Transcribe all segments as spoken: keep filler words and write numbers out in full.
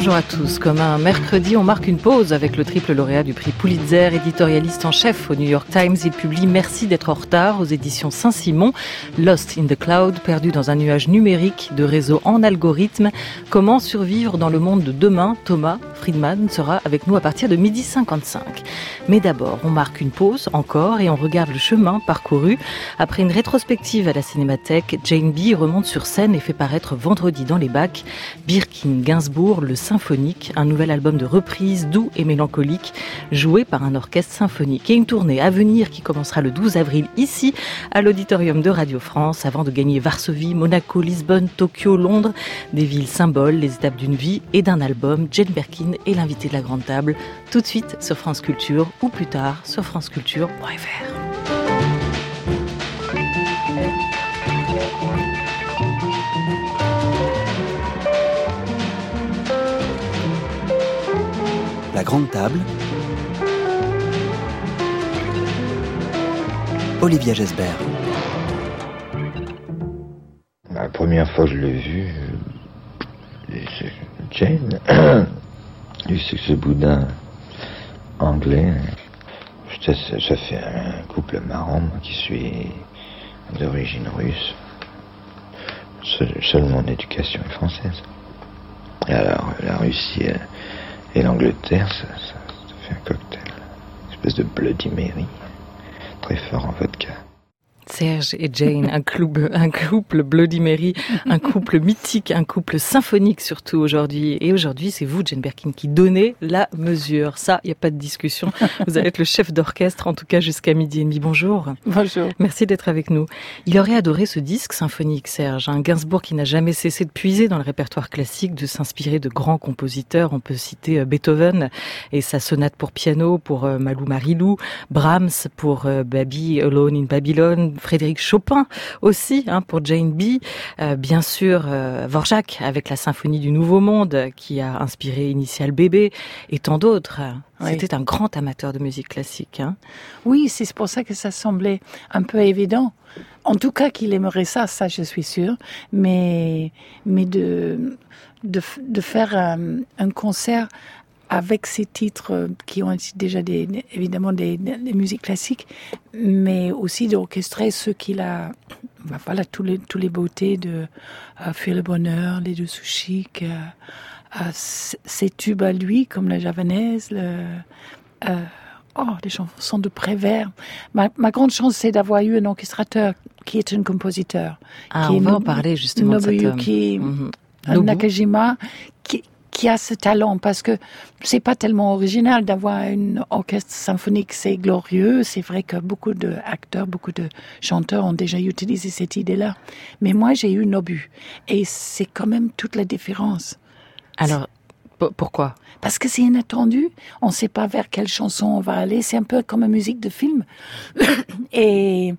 Bonjour à tous. Comme un mercredi, on marque une pause avec le triple lauréat du prix Pulitzer, éditorialiste en chef au New York Times. Il publie Merci d'être en retard aux éditions Saint-Simon. Lost in the Cloud, perdu dans un nuage numérique de réseaux en algorithme. Comment survivre dans le monde de demain? Thomas Friedman sera avec nous à partir de midi cinquante-cinq. Mais d'abord, on marque une pause encore et on regarde le chemin parcouru. Après une rétrospective à la Cinémathèque, Jane B remonte sur scène et fait paraître vendredi dans les bacs Birkin Gainsbourg, le symphonique, un nouvel album de reprise doux et mélancolique, joué par un orchestre symphonique. Et une tournée à venir qui commencera le douze avril ici, à l'auditorium de Radio France, avant de gagner Varsovie, Monaco, Lisbonne, Tokyo, Londres, des villes symboles, les étapes d'une vie et d'un album. Jane Birkin est l'invitée de la grande table, tout de suite sur France Culture, ou plus tard sur franceculture point f r. La grande table. Olivia Gesbert. La première fois que je l'ai vu, c'est Jane, c'est ce boudin anglais. Ça, ça fait un couple marrant, moi qui suis d'origine russe. Seul, seule mon éducation est française. Et alors, la Russie et l'Angleterre, ça, ça, ça fait un cocktail. Une espèce de Bloody Mary, très fort en vodka. Serge et Jane, un couple, un couple Bloody Mary, un couple mythique, un couple symphonique surtout aujourd'hui. Et aujourd'hui, c'est vous, Jane Birkin, qui donnez la mesure. Ça, il n'y a pas de discussion. Vous allez être le chef d'orchestre, en tout cas jusqu'à midi et demi. Bonjour. Bonjour. Merci d'être avec nous. Il aurait adoré ce disque symphonique, Serge. Un Gainsbourg qui n'a jamais cessé de puiser dans le répertoire classique, de s'inspirer de grands compositeurs. On peut citer Beethoven et sa sonate pour piano, pour Malou Marilou, Brahms pour Baby Alone in Babylon, Frédéric Chopin aussi, hein, pour Jane B. Euh, bien sûr, euh, Dvorak avec la symphonie du Nouveau Monde qui a inspiré Initial Bébé et tant d'autres. Oui. C'était un grand amateur de musique classique. Hein. Oui, c'est pour ça que ça semblait un peu évident. En tout cas, qu'il aimerait ça, ça je suis sûre. Mais, mais de, de, de faire un, un concert avec ces titres qui ont déjà des, évidemment des, des musiques classiques, mais aussi d'orchestrer ceux qu'il a, voilà, tous les, tous les beautés de euh, Fuir le bonheur, les deux sous chic, euh, euh, ces tubes à lui, comme la javanaise, le, euh, oh, les chansons de Prévert. Ma, ma grande chance, c'est d'avoir eu un orchestrateur qui est un compositeur. Ah, qui on est va no- en parler justement Nobuyuki de cet homme. Mm-hmm. Nakajima, qui qui a ce talent, parce que c'est pas tellement original d'avoir un orchestre symphonique, c'est glorieux, c'est vrai que beaucoup d'acteurs, beaucoup de chanteurs ont déjà utilisé cette idée-là, mais moi j'ai eu Nobu, et c'est quand même toute la différence. Alors, p- pourquoi ? Parce que c'est inattendu, on sait pas vers quelle chanson on va aller, c'est un peu comme une musique de film, et...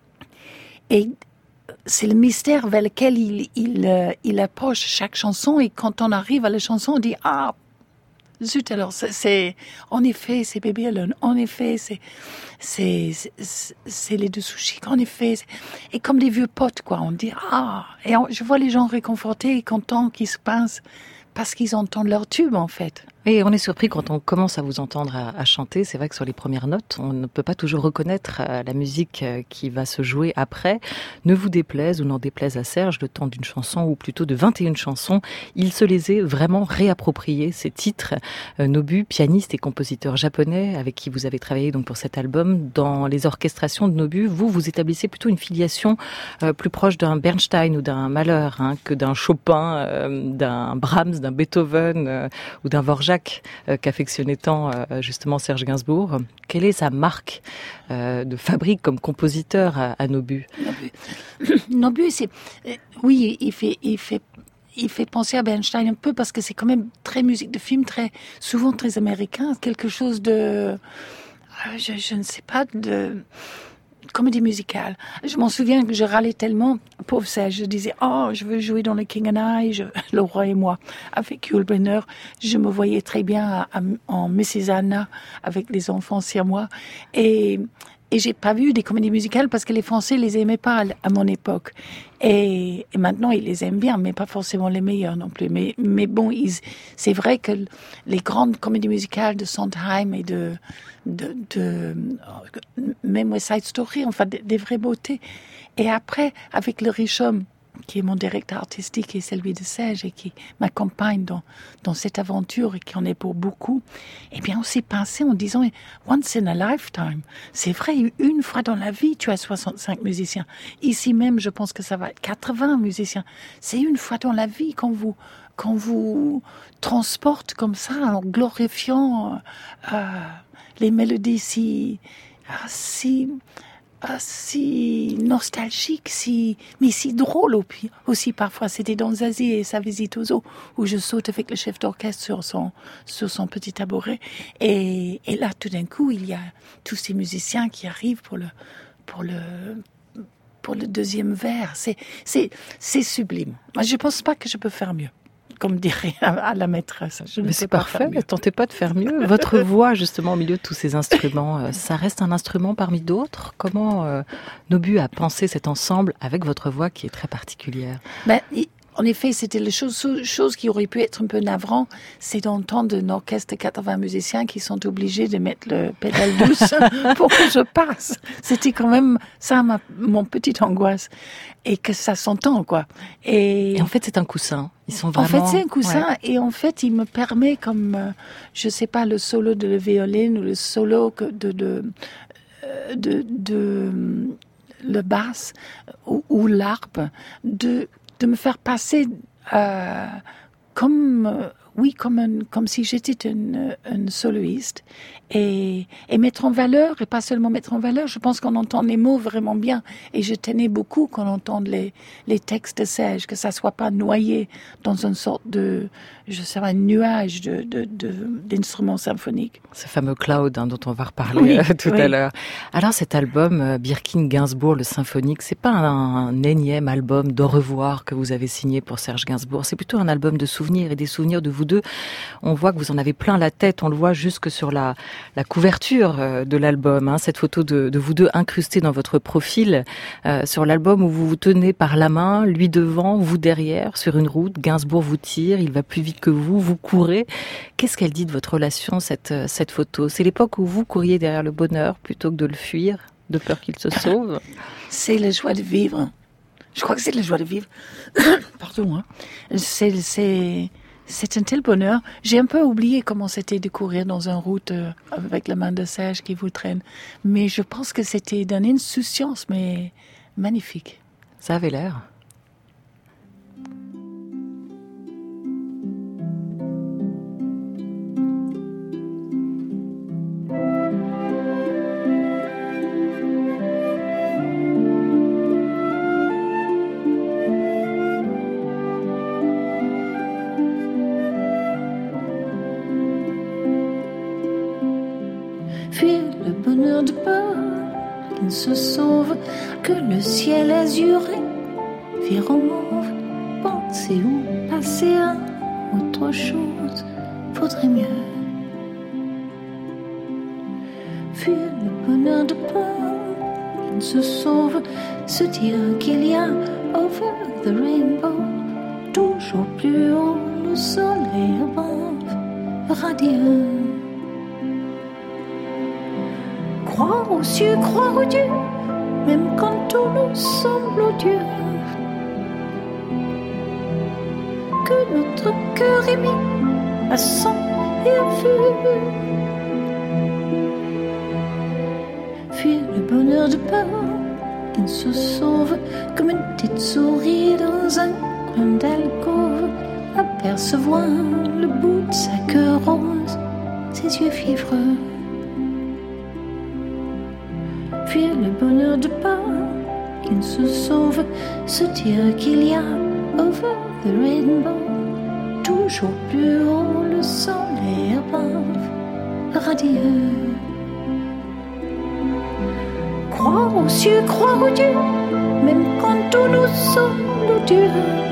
et c'est le mystère vers lequel il, il, euh, il approche chaque chanson, et quand on arrive à la chanson, on dit « Ah, zut, alors c'est, c'est en effet, c'est Baby Alone, en effet, c'est, c'est, c'est, c'est les deux sous chic, en effet. » Et comme des vieux potes, quoi, on dit « Ah !» Et on, je vois les gens réconfortés et contents qu'ils se pincent parce qu'ils entendent leur tube, en fait. Et on est surpris quand on commence à vous entendre à, à chanter. C'est vrai que sur les premières notes, on ne peut pas toujours reconnaître euh, la musique euh, qui va se jouer après. Ne vous déplaise ou n'en déplaise à Serge, le temps d'une chanson, ou plutôt de vingt et une chansons, il se les est vraiment réappropriés, ces titres. Euh, Nobu, pianiste et compositeur japonais, avec qui vous avez travaillé donc pour cet album, dans les orchestrations de Nobu, vous, vous établissez plutôt une filiation euh, plus proche d'un Bernstein ou d'un Mahler, hein, que d'un Chopin, euh, d'un Brahms, d'un Beethoven euh, ou d'un Dvorak, Euh, qu'affectionnait tant euh, justement Serge Gainsbourg. Quelle est sa marque euh, de fabrique comme compositeur à, à Nobu ? Nobu, Nobu c'est euh, oui, il fait, il fait, il fait penser à Bernstein un peu parce que c'est quand même très musique de film, très souvent très américain, quelque chose de, euh, je, je ne sais pas, de comédie musicale. Je m'en souviens que je râlais tellement, pauvre Serge, je disais « Oh, je veux jouer dans le King and I, je, le roi et moi ». Avec Yul Brynner, je me voyais très bien à, à, en missus Anna avec les enfants siamois. Et et j'ai pas vu des comédies musicales parce que les Français les aimaient pas à mon époque. Et, et maintenant, ils les aiment bien, mais pas forcément les meilleurs non plus. Mais, mais bon, ils, c'est vrai que les grandes comédies musicales de Sondheim et de, de, de même West Side Story, enfin, des, des vraies beautés. Et après, avec le riche homme, qui est mon directeur artistique et celui de Serge et qui m'accompagne dans, dans cette aventure et qui en est pour beaucoup, eh bien, on s'est pensé en disant « once in a lifetime ». C'est vrai, une fois dans la vie, tu as soixante-cinq musiciens. Ici même, je pense que ça va être quatre-vingts musiciens. C'est une fois dans la vie qu'on vous, qu'on vous transporte comme ça en glorifiant euh, les mélodies si... si Ah, si nostalgique, si, mais si drôle aussi parfois. C'était dans Zazie et sa visite aux zoos, où je saute avec le chef d'orchestre sur son, sur son petit tabouret. Et, et là, tout d'un coup, il y a tous ces musiciens qui arrivent pour le, pour le, pour le deuxième vers. C'est, c'est, c'est sublime. Moi, je pense pas que je peux faire mieux. Comme dirait à la maîtresse. Je Mais c'est parfait, ne tentez pas de faire mieux. Votre voix, justement, au milieu de tous ces instruments, ça reste un instrument parmi d'autres. Comment euh, Nobu a pensé cet ensemble avec votre voix qui est très particulière? Ben, en effet, c'était la chose, chose qui aurait pu être un peu navrant, c'est d'entendre un orchestre de quatre-vingts musiciens qui sont obligés de mettre le pédale douce pour que je passe. C'était quand même ça, ma, mon petite angoisse. Et que ça s'entend, quoi. Et, et en fait, c'est un coussin. Ils sont vraiment... En fait, c'est un coussin. Ouais. Et en fait, il me permet, comme, euh, je sais pas, le solo de la violon ou le solo de, de, de, de, de le basse ou, ou l'harpe, de, de me faire passer euh, comme... Euh, oui, comme, un, comme si j'étais une, une soloiste et, et mettre en valeur, et pas seulement mettre en valeur, je pense qu'on entend les mots vraiment bien. Et je tenais beaucoup qu'on entende les, les textes de Serge, que ça soit pas noyé dans une sorte de, je sais pas, un nuage de, de, de, d'instruments symphoniques. Ce fameux cloud hein, dont on va reparler oui, euh, tout oui. à l'heure. Alors cet album, euh, Birkin-Gainsbourg, le symphonique, c'est pas un, un énième album d'au revoir que vous avez signé pour Serge Gainsbourg, c'est plutôt un album de souvenirs et des souvenirs de vous deux. On voit que vous en avez plein la tête, on le voit jusque sur la, la couverture de l'album, hein, cette photo de, de vous deux incrustée dans votre profil euh, sur l'album où vous vous tenez par la main, lui devant, vous derrière, sur une route, Gainsbourg vous tire, il va plus vite que vous, vous courez. Qu'est-ce qu'elle dit de votre relation, cette, cette photo? C'est l'époque où vous couriez derrière le bonheur plutôt que de le fuir, de peur qu'il se sauve? C'est la joie de vivre. Je crois que c'est la joie de vivre. Pardon, hein. C'est... c'est... C'est un tel bonheur. J'ai un peu oublié comment c'était de courir dans une route euh, avec la main de Serge qui vous traîne. Mais je pense que c'était d'une insouciance, mais magnifique. Ça avait l'air. De peur qu'il se sauve, que le ciel azuré vire en mauve. Penser ou passer à autre chose, faudrait mieux fuir le bonheur de peur qu'il se sauve, se dire qu'il y a over the rainbow, toujours plus haut le soleil above, radieux. Croire aux cieux, croire aux dieux, même quand tout nous semble odieux. Que notre cœur est mis à sang et à feu. Fuir le bonheur de peur qu'il se sauve, comme une petite souris dans un coin d'alcôve. Apercevoir le bout de sa queue rose, ses yeux fiévreux. Fuir le bonheur de peur qu'il se sauve, se dire qu'il y a over the rainbow, toujours plus haut le soleil above, radieux. Croire aux cieux, croire aux dieux, même quand tout nous semble odieux.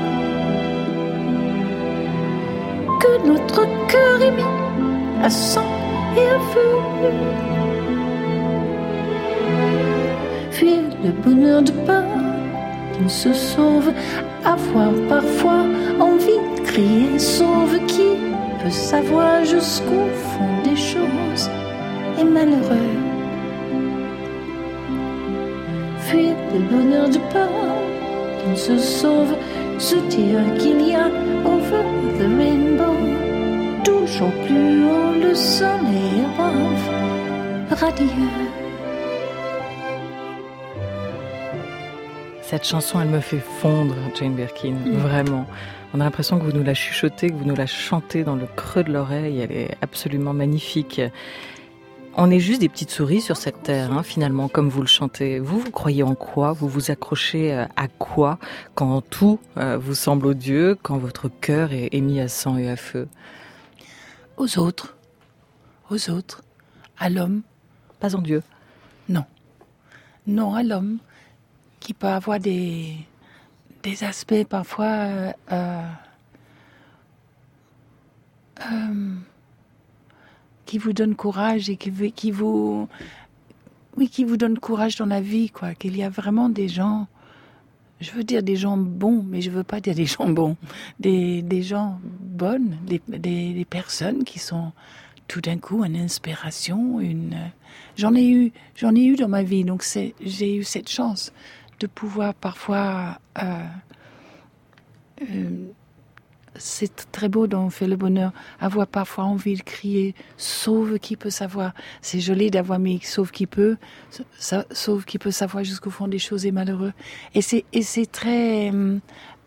Que notre cœur est mis à sang et à feu. fuir le bonheur de peur qui ne se sauve, avoir parfois envie de crier sauve, qui peut savoir jusqu'au fond des choses est malheureux. Fuir le bonheur de peur qui ne se sauve, se dire qu'il y a over the rainbow, toujours plus haut le soleil above, radieux. Cette chanson, elle me fait fondre, Jane Birkin, mmh. vraiment. On a l'impression que vous nous la chuchotez, que vous nous la chantez dans le creux de l'oreille. Elle est absolument magnifique. On est juste des petites souris sur cette terre, hein, finalement, comme vous le chantez. Vous, vous croyez en quoi ? Vous vous accrochez à quoi quand tout euh, vous semble odieux, quand votre cœur est, est mis à sang et à feu ? Aux autres. Aux autres. À l'homme. Pas en Dieu ? Non. Non, à l'homme. Qui peut avoir des, des aspects parfois euh, euh, euh, qui vous donnent courage et qui, qui vous oui qui vous donnent courage dans la vie, quoi. Qu'il y a vraiment des gens, je veux dire des gens bons, mais je veux pas dire des gens bons, des, des gens bonnes, des, des, des personnes qui sont tout d'un coup une inspiration, une j'en ai eu j'en ai eu dans ma vie, donc c'est j'ai eu cette chance de pouvoir parfois euh, euh, c'est très beau dans On fait le bonheur, avoir parfois envie de crier sauve qui peut savoir, c'est joli d'avoir mis sauve qui peut, sauve qui peut savoir jusqu'au fond des choses est malheureux, et c'est, et c'est très euh,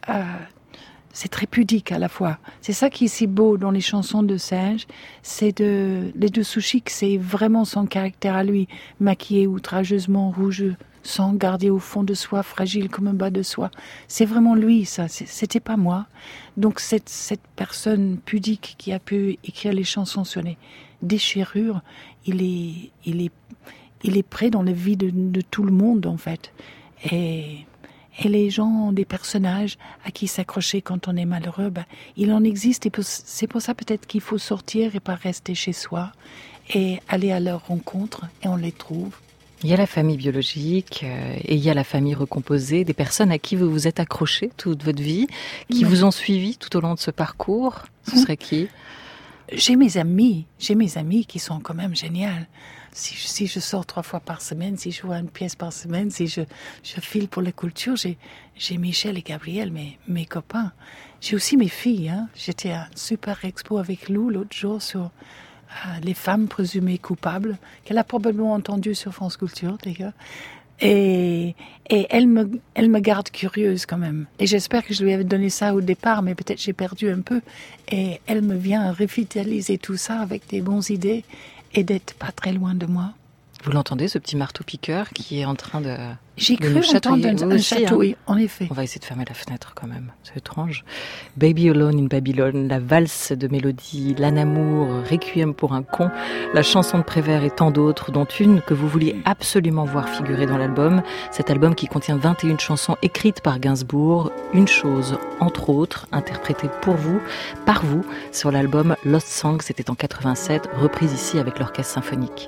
c'est très pudique à la fois. C'est ça qui est si beau dans les chansons de Serge, c'est de les deux Souchik, c'est vraiment son caractère à lui, maquillé outrageusement rouge, sans garder au fond de soi, fragile comme un bas de soie. C'est vraiment lui, ça. C'était pas moi. Donc cette, cette personne pudique qui a pu écrire les chansons sur les déchirures, il est, il est, il est près dans la vie de, de tout le monde, en fait. Et, et les gens ont des personnages à qui s'accrocher quand on est malheureux. Ben, il en existe, et c'est pour ça peut-être qu'il faut sortir et pas rester chez soi et aller à leur rencontre, et on les trouve. Il y a la famille biologique euh, et il y a la famille recomposée, des personnes à qui vous vous êtes accrochés toute votre vie, qui oui. vous ont suivi tout au long de ce parcours. Ce serait qui ? J'ai mes amis, j'ai mes amis qui sont quand même géniales. Si je, si je sors trois fois par semaine, si je vois une pièce par semaine, si je, je file pour la culture, j'ai, j'ai Michel et Gabriel, mes, mes copains. J'ai aussi mes filles. Hein. J'étais à une super expo avec Lou l'autre jour sur Euh, les femmes présumées coupables, qu'elle a probablement entendu sur France Culture d'ailleurs, et, et elle me, elle me garde curieuse quand même, et j'espère que je lui avais donné ça au départ, mais peut-être j'ai perdu un peu, et elle me vient revitaliser tout ça avec des bonnes idées, et d'être pas très loin de moi. Vous l'entendez, ce petit marteau-piqueur qui est en train de... J'ai de cru entendre un, un château, hein. Oui, en effet. On va essayer de fermer la fenêtre quand même, c'est étrange. Baby Alone in Babylon, la valse de Mélodie, L'Âne Amour, Requiem pour un con, la chanson de Prévert et tant d'autres, dont une que vous vouliez absolument voir figurer dans l'album. Cet album qui contient vingt et une chansons écrites par Gainsbourg, une chose, entre autres, interprétée pour vous, par vous, sur l'album Lost Songs, c'était en quatre-vingt-sept, reprise ici avec l'orchestre symphonique.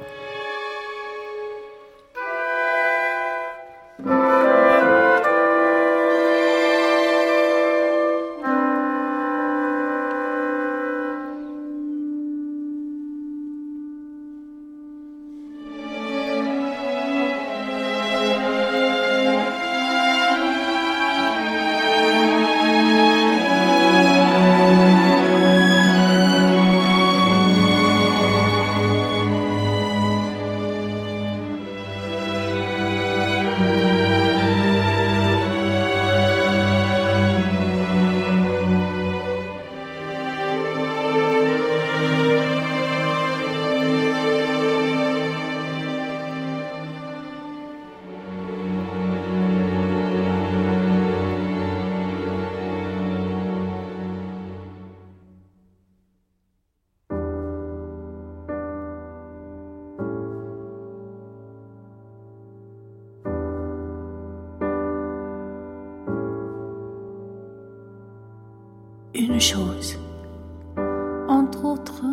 Une chose, entre autres,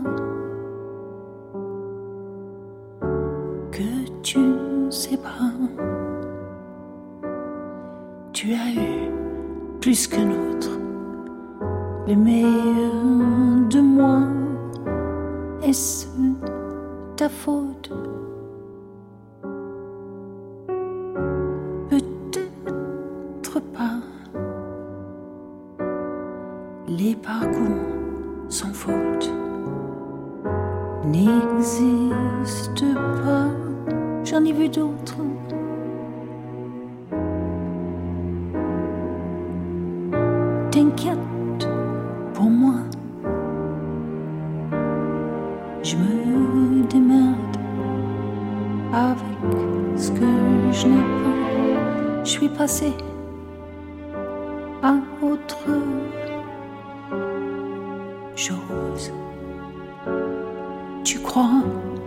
que tu ne sais pas, tu as eu plus qu'un autre le meilleur de moi. Est-ce ta faute? Peut-être pas. Les parcours sans faute n'existent pas. J'en ai vu d'autres. T'inquiète pour moi. Je me démerde avec ce que je n'ai pas. Je suis passée à autre chose. Tu crois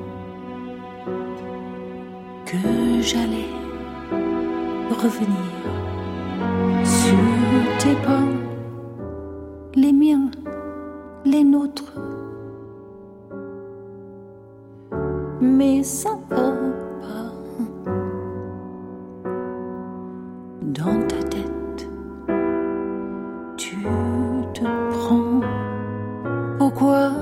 que j'allais revenir sur tes pas, les miens, les nôtres? Mais ça va pas dans ta tête. Tu te prends pourquoi?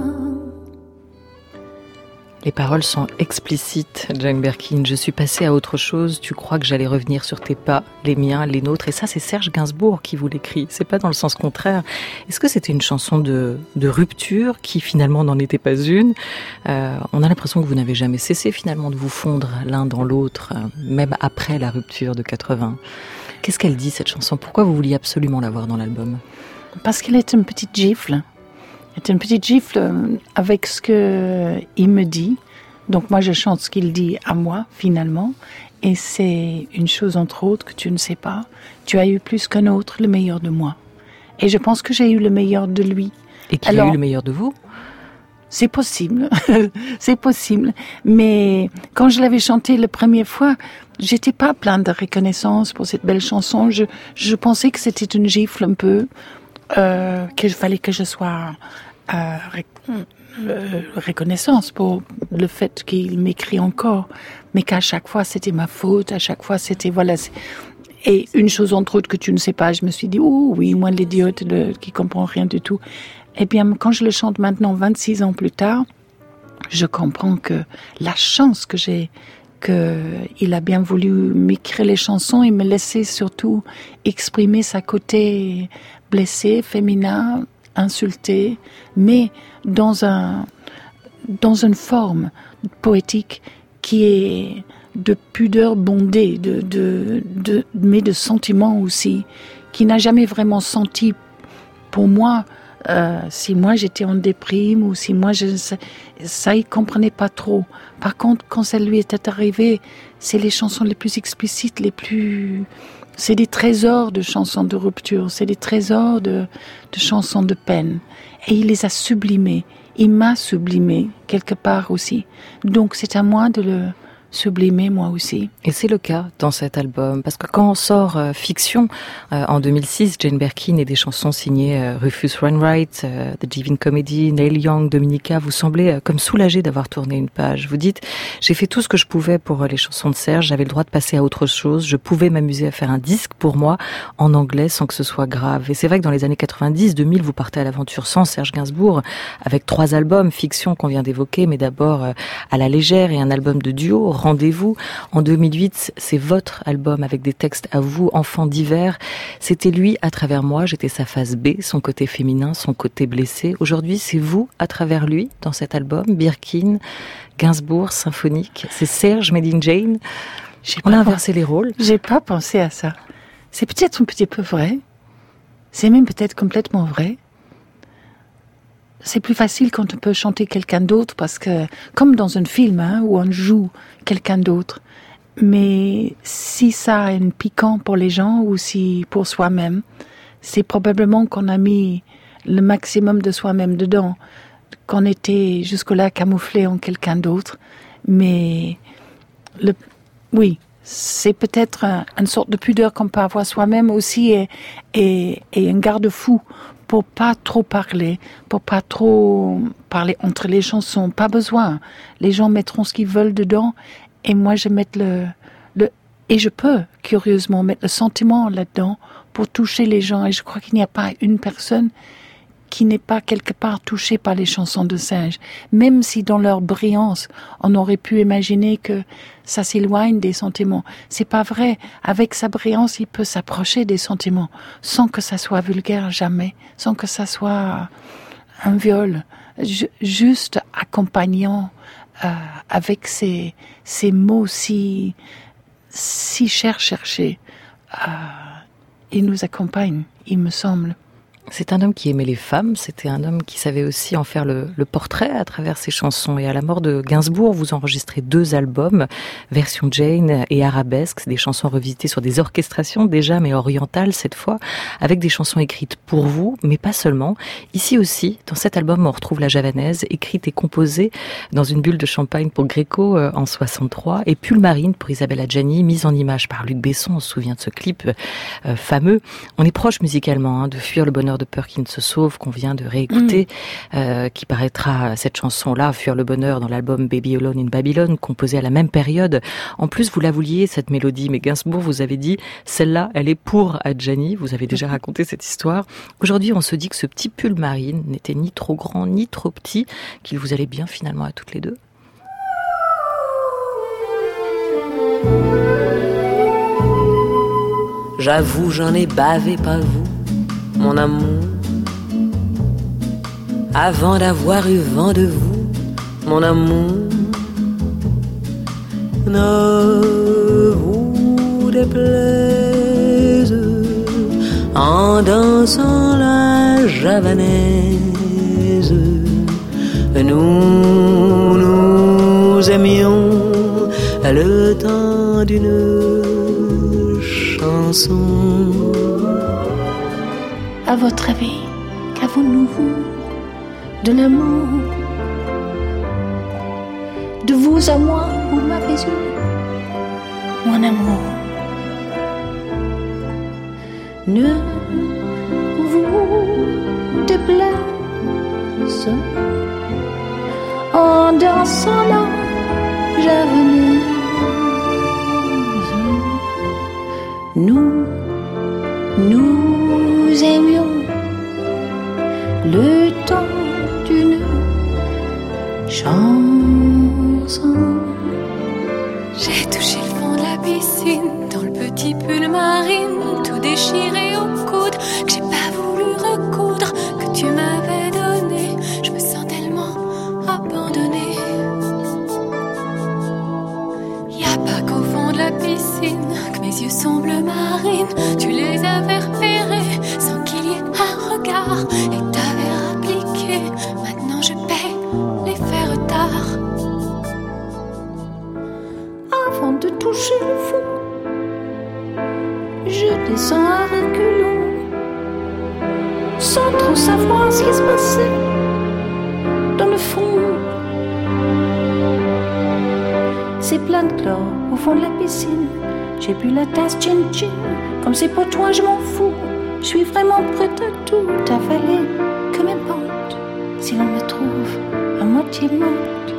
Les paroles sont explicites, Jane Birkin. Je suis passée à autre chose. Tu crois que j'allais revenir sur tes pas, les miens, les nôtres. Et ça, c'est Serge Gainsbourg qui vous l'écrit. C'est pas dans le sens contraire. Est-ce que c'était une chanson de, de rupture qui finalement n'en était pas une? euh, On a l'impression que vous n'avez jamais cessé finalement de vous fondre l'un dans l'autre, euh, même après la rupture de quatre-vingts. Qu'est-ce qu'elle dit, cette chanson? Pourquoi vous vouliez absolument l'avoir dans l'album? Parce qu'elle est une petite gifle. C'est une petite gifle avec ce qu'il me dit. Donc moi, je chante ce qu'il dit à moi, finalement. Et c'est une chose, entre autres, que tu ne sais pas. Tu as eu plus qu'un autre le meilleur de moi. Et je pense que j'ai eu le meilleur de lui. Et qu'il a eu le meilleur de vous? C'est possible. C'est possible. Mais quand je l'avais chanté la première fois, j'étais pas pleine de reconnaissance pour cette belle chanson. Je, je pensais que c'était une gifle un peu, euh, qu'il fallait que je sois... Euh, euh, reconnaissance pour le fait qu'il m'écrit encore, mais qu'à chaque fois c'était ma faute, à chaque fois c'était voilà. C'est... Et une chose entre autres que tu ne sais pas, je me suis dit oh oui, moi l'idiote le, qui comprend rien du tout. Et bien quand je le chante maintenant, vingt-six ans plus tard, je comprends que la chance que j'ai, que il a bien voulu m'écrire les chansons et me laisser surtout exprimer sa côté blessé, féminin, insulté, mais dans un dans une forme poétique qui est de pudeur bondée, de de de mais de sentiments aussi, qui n'a jamais vraiment senti pour moi euh, si moi j'étais en déprime ou si moi je ça, ça il comprenait pas trop. Par contre, quand ça lui était arrivé, c'est les chansons les plus explicites, les plus c'est des trésors de chansons de rupture, c'est des trésors de, de chansons de peine. Et il les a sublimées. Il m'a sublimé quelque part aussi. Donc c'est à moi de le sublimer moi aussi. Et c'est le cas dans cet album, parce que quand on sort euh, Fiction euh, en deux mille six, Jane Birkin et des chansons signées euh, Rufus Wainwright, euh, The Divine Comedy, Neil Young, Dominica, vous semblez euh, comme soulagé d'avoir tourné une page. Vous dites, j'ai fait tout ce que je pouvais pour euh, les chansons de Serge, j'avais le droit de passer à autre chose, je pouvais m'amuser à faire un disque pour moi en anglais sans que ce soit grave. Et c'est vrai que dans les années quatre-vingt-dix, deux mille, vous partez à l'aventure sans Serge Gainsbourg, avec trois albums, Fiction qu'on vient d'évoquer, mais d'abord euh, à la légère et un album de duo, Rendez-vous. En deux mille huit, c'est votre album avec des textes à vous, enfants d'hiver. C'était lui à travers moi, j'étais sa face B, son côté féminin, son côté blessé. Aujourd'hui, c'est vous à travers lui dans cet album, Birkin, Gainsbourg, symphonique. C'est Serge Made in Jane. J'ai On a inversé les rôles. J'ai pas pensé à ça. C'est peut-être un petit peu vrai. C'est même peut-être complètement vrai. C'est plus facile quand on peut chanter quelqu'un d'autre parce que, comme dans un film, hein, où on joue quelqu'un d'autre. Mais si ça a un piquant pour les gens ou si pour soi-même, c'est probablement qu'on a mis le maximum de soi-même dedans, qu'on était jusque-là camouflé en quelqu'un d'autre. Mais, le, oui, c'est peut-être un, une sorte de pudeur qu'on peut avoir soi-même aussi et, et, et un garde-fou pour pas trop parler, pour pas trop parler entre les chansons. Pas besoin. Les gens mettront ce qu'ils veulent dedans et moi je mets le, le, Et je peux, curieusement, mettre le sentiment là-dedans pour toucher les gens. Et je crois qu'il n'y a pas une personne qui n'est pas quelque part touchée par les chansons de singes. Même si dans leur brillance, on aurait pu imaginer que ça s'éloigne des sentiments. C'est pas vrai. Avec sa brillance, il peut s'approcher des sentiments sans que ça soit vulgaire, jamais. Sans que ça soit un viol. Juste accompagnant euh, avec ces, ces mots si... si cher cherché, euh, il nous accompagne, il me semble. C'est un homme qui aimait les femmes, c'était un homme qui savait aussi en faire le, le portrait à travers ses chansons. Et à la mort de Gainsbourg, vous enregistrez deux albums, Version Jane et Arabesque, des chansons revisitées sur des orchestrations déjà, mais orientales cette fois, avec des chansons écrites pour vous, mais pas seulement. Ici aussi, dans cet album, on retrouve la javanaise, écrite et composée dans une bulle de champagne pour Gréco euh, en soixante-trois, et Pull Marine pour Isabelle Adjani, mise en image par Luc Besson, on se souvient de ce clip euh, fameux. On est proche musicalement hein, de Fuir le bonheur de peur qui ne se sauve, qu'on vient de réécouter, mmh. euh, qui paraîtra, cette chanson-là, Fuir le bonheur, dans l'album Baby Alone in Babylon, composé à la même période. En plus, vous la vouliez, cette mélodie, mais Gainsbourg vous avez dit, celle-là, elle est pour Adjani, vous avez déjà raconté cette histoire. Aujourd'hui, on se dit que ce petit pull marine n'était ni trop grand, ni trop petit, qu'il vous allait bien finalement à toutes les deux. J'avoue, j'en ai bavé, pas vous, mon amour, avant d'avoir eu vent de vous, mon amour. Ne vous déplaise en dansant la javanaise. Nous nous aimions le temps d'une chanson. À votre avis, qu'avons-nous de l'amour? De vous à moi, vous m'avez eu, mon amour. Ne vous déplaise en dansant la javanaise. Nous, nous aimions le temps d'une chanson. J'ai touché le fond de la piscine, dans le petit pull marine, tout déchiré au coude, que j'ai pas voulu recoudre, que tu m'avais donné. Je me sens tellement abandonnée. Y a pas qu'au fond de la piscine que mes yeux sont bleu marine. Tu les avais repérés sans qu'il y ait un regard et que t'avais appliqué. Maintenant je paie les faits retard. Avant de toucher le fond, je descends à reculons, sans trop savoir ce qui se passait dans le fond. C'est plein de chlore au fond de la piscine. J'ai bu la tasse chin chin. Comme c'est pour toi je m'en fous. Je suis vraiment prête à tout avaler. Que m'importe si l'on me trouve à moitié morte,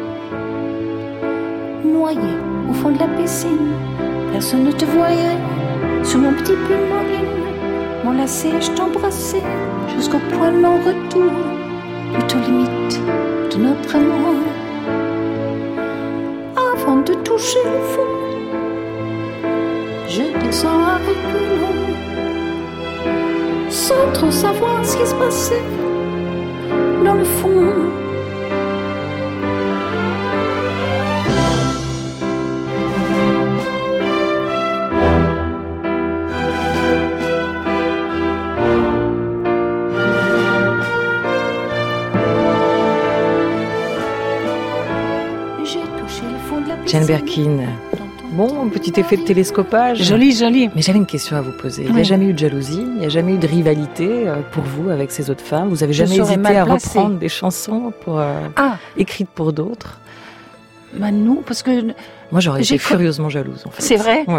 noyée au fond de la piscine. Personne ne te voyait sur mon petit pull marine. Mon lacet, je t'embrassais jusqu'au point de mon retour, plutôt limite de notre amour. Avant de toucher le fond, je descends à reculons, sans trop savoir ce qui se passait dans le fond. Jane Birkin. Bon, un petit effet de télescopage. Joli, joli. Mais j'avais une question à vous poser. Il n'y Oui. a jamais eu de jalousie, il n'y a jamais eu de rivalité euh, pour vous avec ces autres femmes. Vous avez Je jamais serais hésité mal à placée. reprendre des chansons pour, euh, Ah, écrites pour d'autres? bah non, parce que Moi, j'aurais J'ai été cru- furieusement jalouse, en fait. C'est vrai Ouais.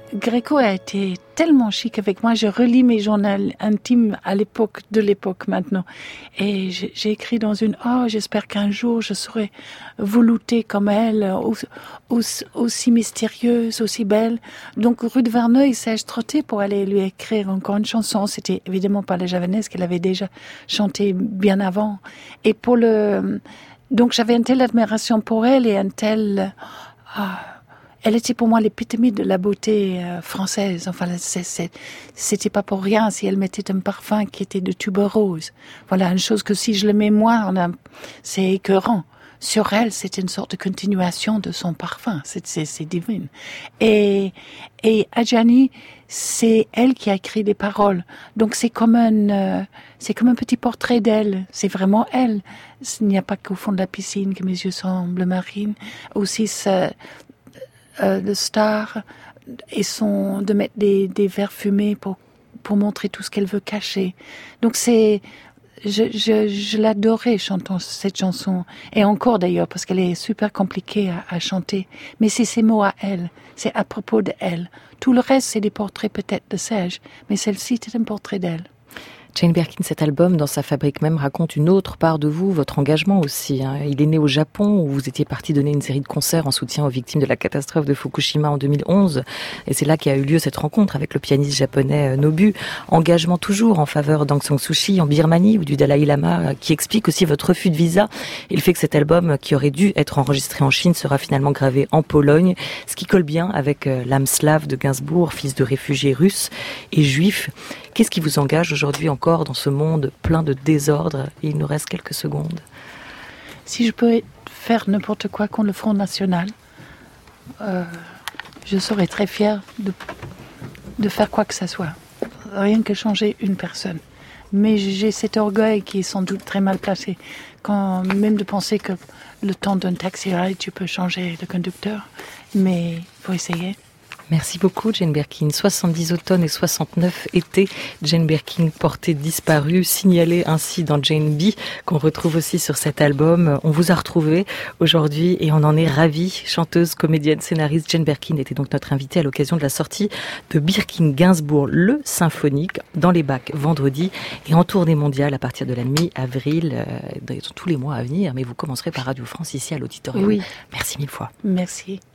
Gréco a été tellement chic avec moi. Je relis mes journaux intimes à l'époque, de l'époque maintenant. Et j'ai, j'ai écrit dans une, oh, j'espère qu'un jour je serai veloutée comme elle, aussi, aussi mystérieuse, aussi belle. Donc, rue de Verneuil, sais-je trotté pour aller lui écrire encore une chanson. C'était évidemment pas la javanaise qu'elle avait déjà chanté bien avant. Et pour le, donc j'avais une telle admiration pour elle et un tel, ah, elle était pour moi l'épitome de la beauté euh, française. Enfin, c'est, c'est, c'était pas pour rien si elle mettait un parfum qui était de tuberose. Voilà, une chose que si je le mets moi, on a, c'est écœurant. Sur elle, c'était une sorte de continuation de son parfum. C'est, c'est, c'est divine. Et, et Adjani, c'est elle qui a écrit les paroles. Donc c'est comme un, euh, c'est comme un petit portrait d'elle. C'est vraiment elle. Il n'y a pas qu'au fond de la piscine que mes yeux semblent marines. Aussi, ça, Euh, le star et son de mettre des, des verres fumés pour pour montrer tout ce qu'elle veut cacher. Donc c'est je je je l'adorais chantant cette chanson et encore d'ailleurs parce qu'elle est super compliquée à, à chanter. Mais c'est ses mots à elle, c'est à propos de elle. Tout le reste c'est des portraits peut-être de Serge, mais celle-ci c'est un portrait d'elle. Jane Birkin, cet album, dans sa fabrique même, raconte une autre part de vous, votre engagement aussi. Hein. Il est né au Japon, où vous étiez parti donner une série de concerts en soutien aux victimes de la catastrophe de Fukushima en deux mille onze. Et c'est là qu'a eu lieu cette rencontre avec le pianiste japonais Nobu. Engagement toujours en faveur d'Aung San Suu Kyi en Birmanie ou du Dalai Lama, qui explique aussi votre refus de visa et le fait que cet album, qui aurait dû être enregistré en Chine, sera finalement gravé en Pologne, ce qui colle bien avec l'âme slave de Gainsbourg, fils de réfugiés russes et juifs. Qu'est-ce qui vous engage aujourd'hui encore dans ce monde plein de désordre? Et il nous reste quelques secondes. Si je peux faire n'importe quoi contre le Front National, euh, je serais très fière de, de faire quoi que ce soit. Rien que changer une personne. Mais j'ai cet orgueil qui est sans doute très mal placé. Quand même de penser que le temps d'un taxi ride, tu peux changer de conducteur. Mais il faut essayer. Merci beaucoup Jane Birkin. soixante-dix automnes et soixante-neuf étés. Jane Birkin portée disparue, signalée ainsi dans Jane B, qu'on retrouve aussi sur cet album. On vous a retrouvé aujourd'hui et on en est ravis. Chanteuse, comédienne, scénariste, Jane Birkin était donc notre invitée à l'occasion de la sortie de Birkin Gainsbourg, le symphonique, dans les bacs vendredi et en tournée mondiale à partir de la mi-avril, euh, tous les mois à venir. Mais vous commencerez par Radio France ici à l'auditorium. Oui. Merci mille fois. Merci.